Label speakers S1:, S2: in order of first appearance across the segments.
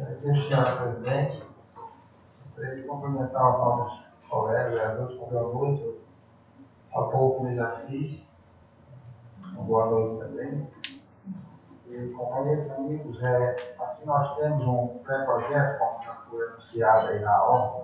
S1: Senhora Presidente, gostaria de cumprimentar os nossos colegas, vereadores, com boa noite, ao povo que nos assiste, uma boa noite também. E, companheiros, amigos, aqui nós temos um pré-projeto, como já foi anunciado aí na ordem.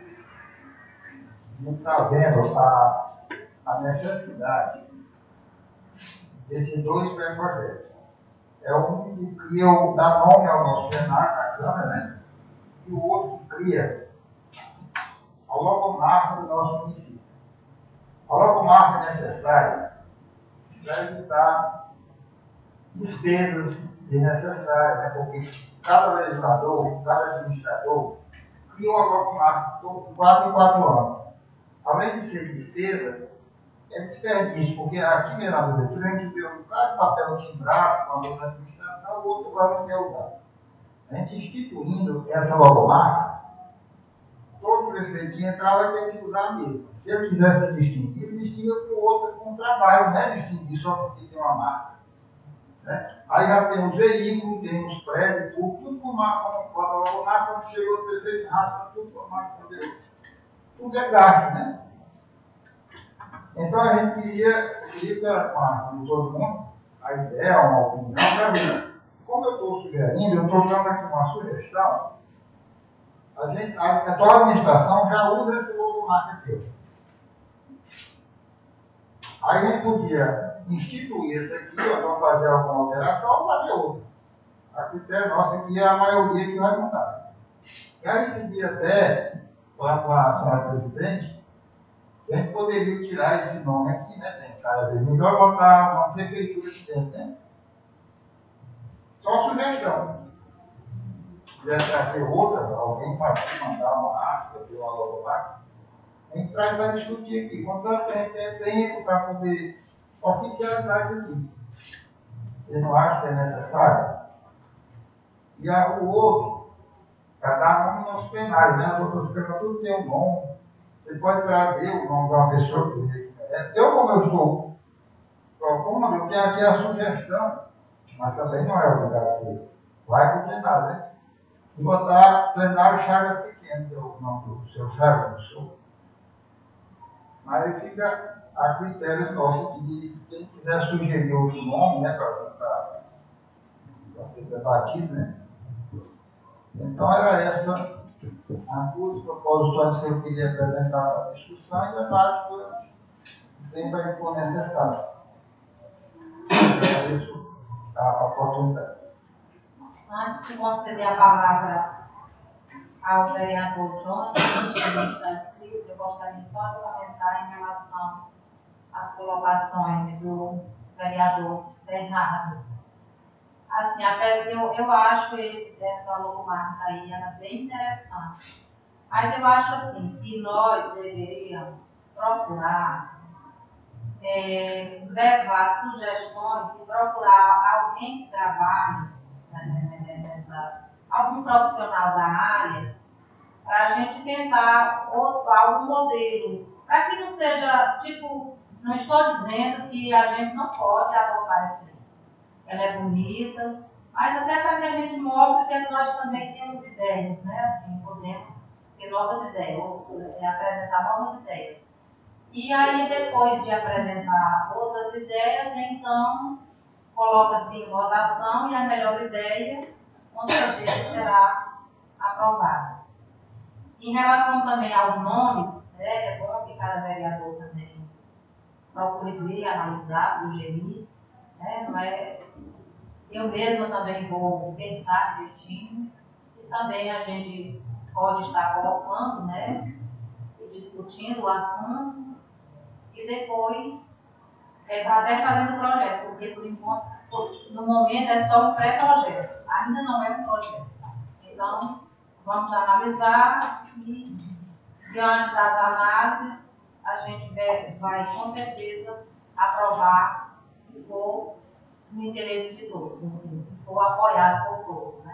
S1: A gente está vendo a necessidade desses dois pré-projetos. É um que cria, dá nome ao nosso plenário, da Câmara, né? E o outro que cria a logomarca do nosso município. A logomarca é necessária para evitar despesas desnecessárias, né? Porque cada legislador, cada administrador cria uma logomarca de 4 em 4 anos. Além de ser despesa, é desperdício, porque aqui mesmo na prefeitura a gente vê um bocado de papel timbrado com a outra administração, o outro agora não quer usar. A gente instituindo essa logomarca, todo prefeito que entrar vai ter que usar mesmo. Se ele quiser se distinguir, ele distingue com o outro com trabalho, não é distinguir só porque tem uma marca. Né? Aí já tem os veículos, tem os prédios, tudo com marca, com a logomarca, quando chegou o prefeito, raspa tudo com a marca. Tudo é gasto, né? Então a gente queria com a ajuda de todo mundo, a ideia, uma opinião, para ver. Como eu estou sugerindo, eu estou dando aqui uma sugestão, a atual administração já usa esse logomarca aqui. Aí a gente podia instituir esse aqui, ou então fazer alguma alteração, ou fazer outra. A critério nosso aqui é a maioria que vai mudar. E aí seguir até, com a senhora presidente, a gente poderia tirar esse nome aqui, né? Tem cada vez melhor botar uma prefeitura aqui dentro, né? Só sugestão. Se quiser trazer outra, alguém pode mandar uma arte, fazer uma logomarca. A gente traz para discutir aqui. Contanto, a gente tem tempo para poder oficializar isso aqui. Eu não acho que é necessário. E o outro, para dar nome aos plenários, né? As outras câmaras tudo tem um nome. Você pode trazer o nome de uma pessoa que eu, como eu estou propondo, eu tenho aqui a sugestão, mas também não é obrigado a ser. Vai para o plenário, né? E botar plenário Chagas Pequeno, que é o nome do seu Chagas, do seu. Mas fica a critério nosso aqui de quem quiser sugerir outro nome, né, para ser debatido, né? Então era essa as duas proposições que eu queria apresentar para a discussão e debate por tempo aí for necessário. Agradeço a oportunidade.
S2: Antes de conceder a palavra ao vereador Jonas, que está escrito, eu gostaria só de comentar em relação às colocações do vereador Bernardo. Assim, eu acho essa logomarca aí ela é bem interessante. Mas eu acho assim, que nós deveríamos procurar levar sugestões e procurar alguém que trabalhe algum profissional da área, para a gente tentar algum modelo, para que não seja, tipo, não estou dizendo que a gente não pode adotar essa lei. Ela é bonita, mas até para que a gente mostre que nós também temos ideias, né? Assim, podemos ter novas ideias, ou apresentar novas ideias. E aí, depois de apresentar outras ideias, então, coloca-se em votação e a melhor ideia, com certeza, será aprovada. Em relação também aos nomes, né, é bom que cada vereador também procure ver, analisar, sugerir. Né, não é, eu mesma também vou pensar direitinho e também a gente pode estar colocando, né, e discutindo o assunto e depois até fazendo o projeto, porque por enquanto, no momento é só um pré-projeto, ainda não é um projeto. Então, vamos analisar e, diante das análises, a gente vai com certeza aprovar e for no interesse de todos, assim, for apoiado por todos.